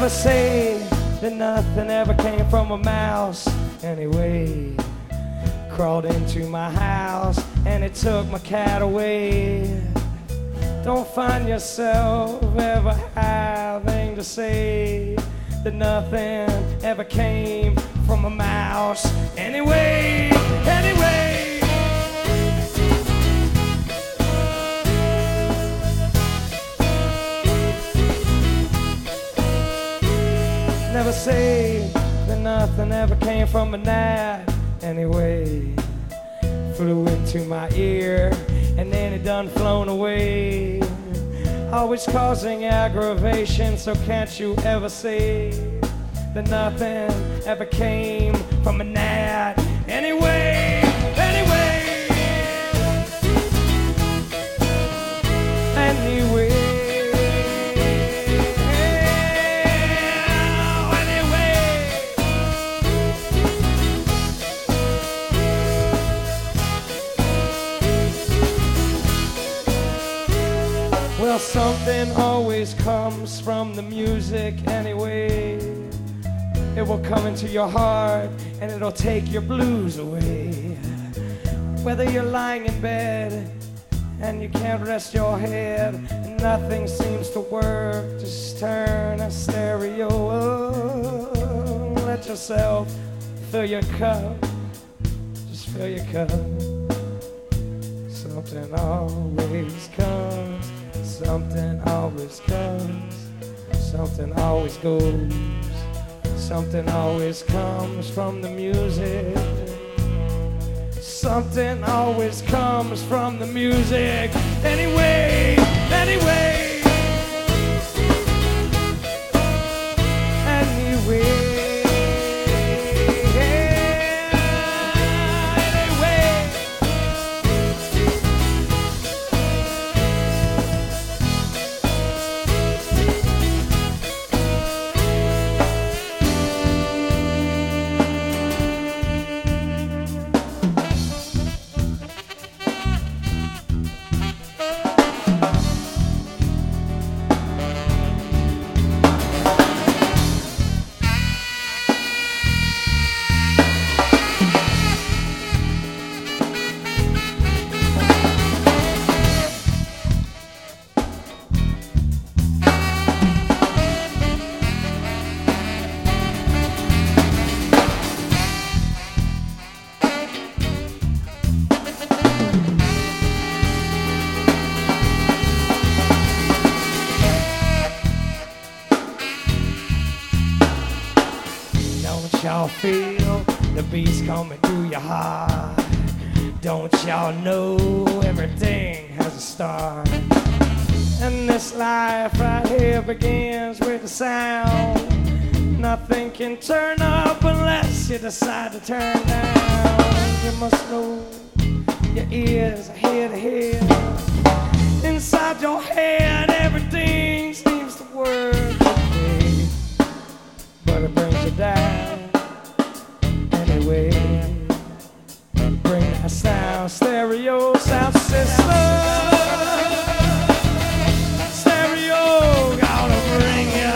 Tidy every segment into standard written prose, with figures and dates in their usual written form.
Never say that nothing ever came from a mouse. Anyway, crawled into my house and it took my cat away. Don't find yourself ever having to say that nothing ever came from a mouse. Anyway, anyway. Never say that nothing ever came from a gnat. Anyway, flew into my ear and then it done flown away. Always causing aggravation, so can't you ever say that nothing ever came from a gnat. Anyway, anyway, anyway. Well, something always comes from the music anyway. It will come into your heart and it'll take your blues away. Whether you're lying in bed and you can't rest your head and nothing seems to work, just turn a stereo. Oh, let yourself fill your cup. Just fill your cup. Something always comes. Something always comes, something always goes, something always comes from the music. Something always comes from the music. Anyway, anyway, anyway. Y'all feel the beats coming through your heart? Don't y'all know everything has a start? And this life right here begins with a sound. Nothing can turn up unless you decide to turn down. You must know your ears are head to head. Inside your head everything seems to work okay, but it brings you down. Anyway, bring that sound, stereo sound system. Stereo, gonna bring you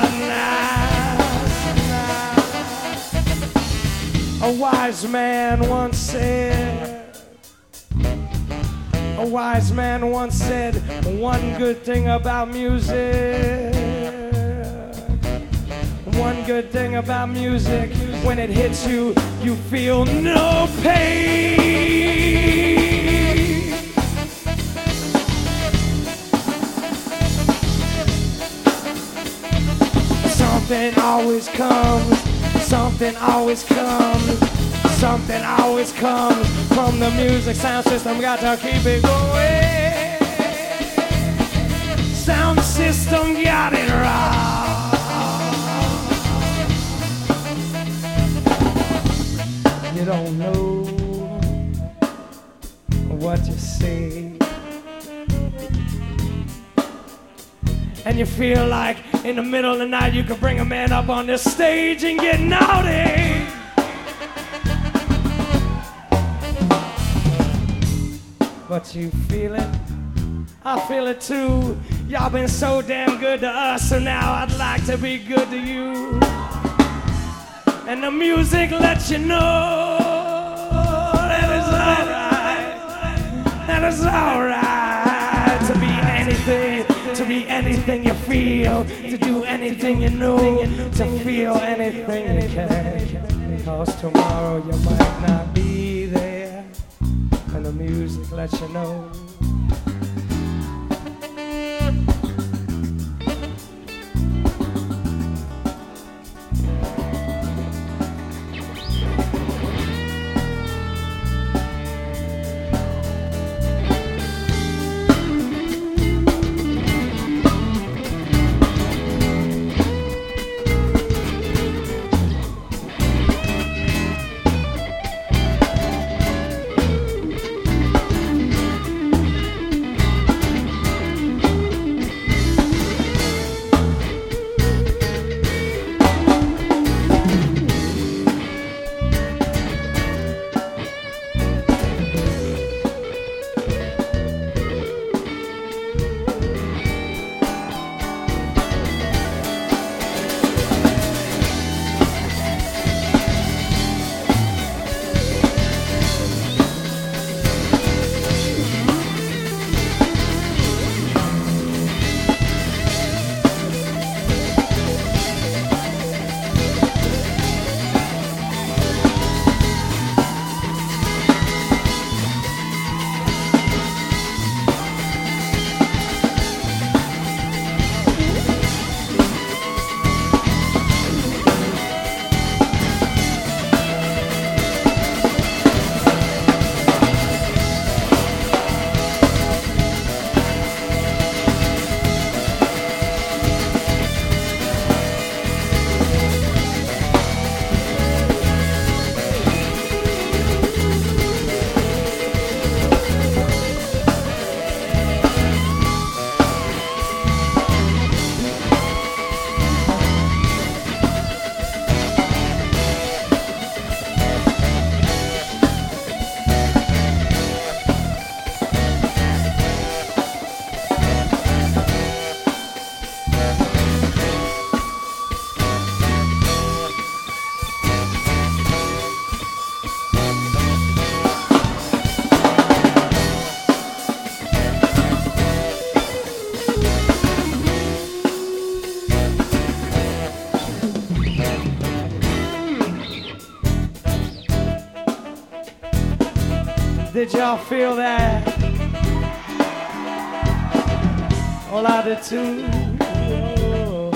nice. A wise man once said, a wise man once said, one good thing about music. One good thing about music, when it hits you, you feel no pain. Something always comes, something always comes, something always comes from the music sound system. Got to keep it going. Sound system got it right. You don't know what you see, and you feel like in the middle of the night you could bring a man up on this stage and get naughty. But you feel it I feel it too. Y'all been so damn good to us, so now I'd like to be good to you. And the music lets you know that it's alright, that it's alright to be anything you feel, to do anything you know, to feel anything you can. Because tomorrow you might not be there, and the music lets you know. Did y'all feel that? Well, I did too. Oh,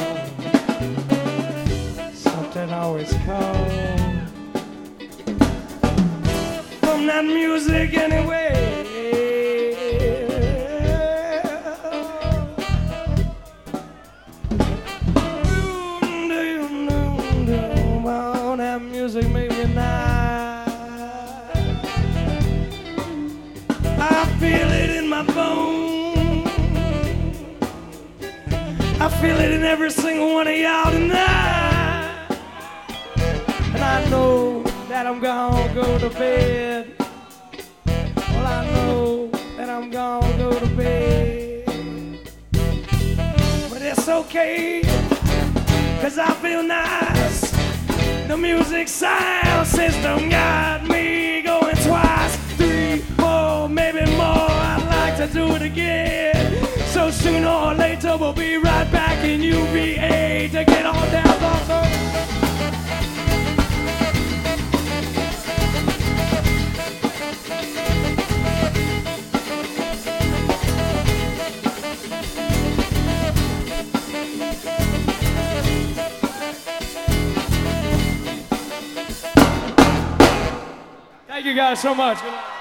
something always comes from that music anyway. That music made me nice. I feel it in my bones. I feel it in every single one of y'all tonight. And I know that I'm gonna go to bed. Well, I know that I'm gonna go to bed. But it's okay, 'cause I feel nice. The music sound system got me going twice, 3, 4, maybe more. I'd like to do it again. So sooner or later we'll be right back in UVA to get on down the road. Thank you guys so much. Good night.